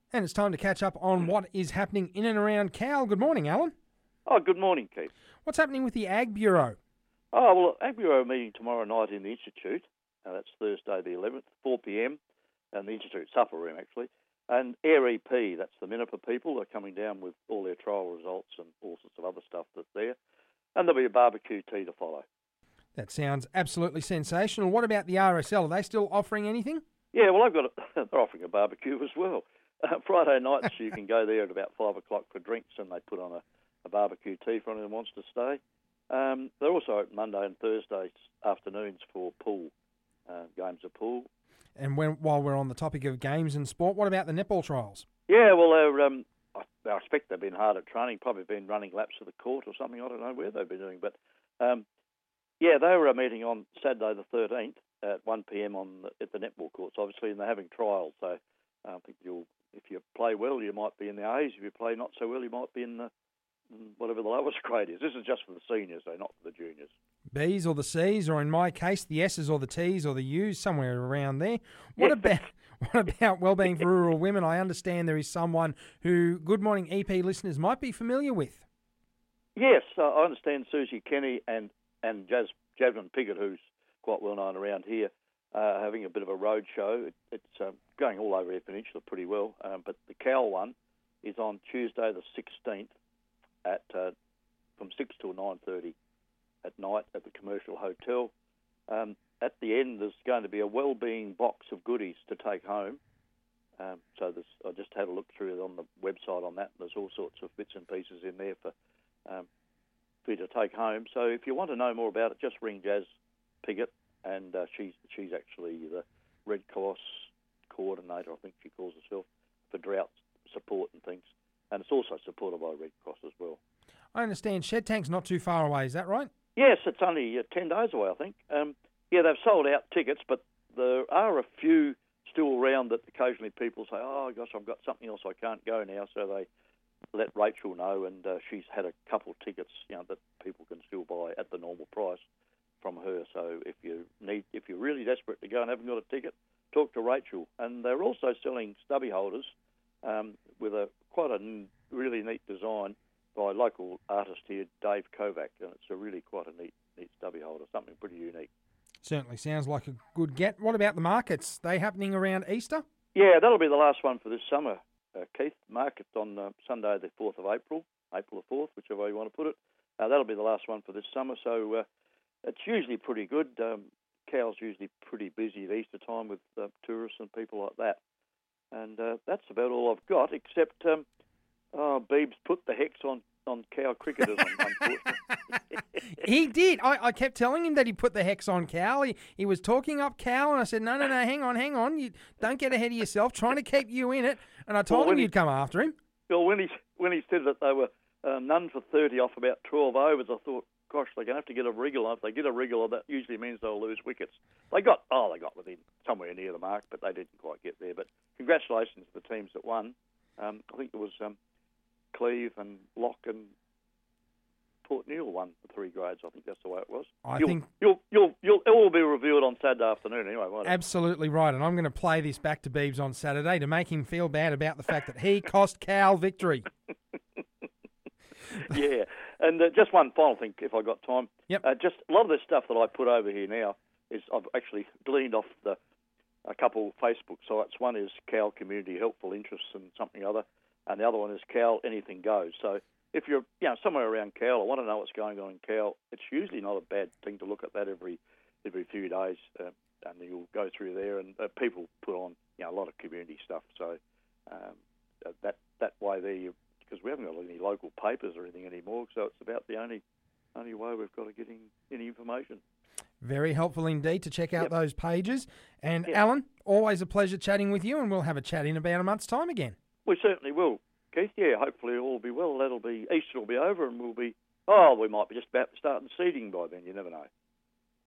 And it's time to catch up on what is happening in and around Cal. Good morning, Alan. Oh, good morning, Keith. What's happening with the Ag Bureau? Oh, well, Ag Bureau meeting tomorrow night in the Institute. That's Thursday the 11th, 4 p.m, and the Institute supper room, actually. And Air EP, that's the Minipur people, are coming down with all their trial results and all sorts of other stuff that's there. And there'll be a barbecue tea to follow. That sounds absolutely sensational. What about the RSL? Are they still offering anything? Yeah, well, they're offering a barbecue as well. Friday nights you can go there at about 5 o'clock for drinks, and they put on a barbecue tea for anyone who wants to stay. They're also open Monday and Thursday afternoons for pool, games of pool. And while we're on the topic of games and sport, what about the netball trials? Yeah, well, I expect they've been hard at training, probably been running laps of the court or something. I don't know where they've been doing. But, yeah, they were meeting on Saturday the 13th at 1 p.m. at the netball courts, obviously, and they're having trials. So I think if you play well, you might be in the A's. If you play not so well, you might be in whatever the lowest grade is. This is just for the seniors, though, not for the juniors. B's or the C's, or in my case, the S's or the T's or the U's, somewhere around there. What about wellbeing for rural women? I understand there is someone who Good Morning EP listeners might be familiar with. Yes, I understand Susie Kenny and Jasmine Piggott, who's quite well known around here, having a bit of a road show. It's going all over the peninsula pretty well, but the Cal one is on Tuesday the 16th at from 6 till 9:30 at night at the Commercial Hotel. At the end, there's going to be a wellbeing box of goodies to take home. So I just had a look through it on the website on that. There's all sorts of bits and pieces in there for you to take home. So if you want to know more about it, just ring Jazz Piggott, and she's actually the Red Cross coordinator, I think she calls herself, for drought support and things. And it's also supported by Red Cross as well. I understand Shed Tank's not too far away, is that right? Yes, it's only 10 days away, I think. Yeah, they've sold out tickets, but there are a few still around that occasionally people say, oh, gosh, I've got something else, I can't go now. So they let Rachel know, and she's had a couple of tickets that people can still buy at the normal price from her. So if you're really desperate to go and haven't got a ticket, talk to Rachel. And they're also selling stubby holders with quite a really neat design by local artist here, Dave Kovac, and it's really quite a neat stubby holder, something pretty unique. Certainly sounds like a good get. What about the markets? They happening around Easter? Yeah, that'll be the last one for this summer, Keith. Market on Sunday the 4th of April the 4th, whichever way you want to put it. That'll be the last one for this summer, so it's usually pretty good. Cal's usually pretty busy at Easter time with tourists and people like that. And that's about all I've got, except Beebs put the hex on Cal cricketers, unfortunately. He did. I kept telling him that he put the hex on Cal. He was talking up Cal, and I said, no, hang on. You don't get ahead of yourself, trying to keep you in it. And I told him you'd come after him. Well, when he said that they were none for 30 off about 12 overs, I thought, gosh, they're going to have to get a wriggle. If they get a wriggle, that usually means they'll lose wickets. They got within somewhere near the mark, but they didn't quite get there. But congratulations to the teams that won. I think it was Cleve and Locke and Port Neal won the 3 grades. I think that's the way it was. It will be revealed on Saturday afternoon anyway, won't it? Absolutely right, and I'm going to play this back to Beebs on Saturday to make him feel bad about the fact that he cost Cal victory. Yeah, and just one final thing, if I got time. Yep. Just a lot of this stuff that I put over here now is I've actually gleaned off a couple Facebook sites. One is Cal Community Helpful Interests and something other, and the other one is Cal Anything Goes. So if you're somewhere around Cal, I want to know what's going on in Cal, it's usually not a bad thing to look at that every few days, and you'll go through there, and people put on a lot of community stuff. So that way there, because we haven't got any local papers or anything anymore, so it's about the only way we've got of getting any information. Very helpful indeed to check out those pages. And Alan, always a pleasure chatting with you, and we'll have a chat in about a month's time again. We certainly will, Keith. Yeah, hopefully all will be well. Easter will be over, and we might be just about starting seeding by then. You never know.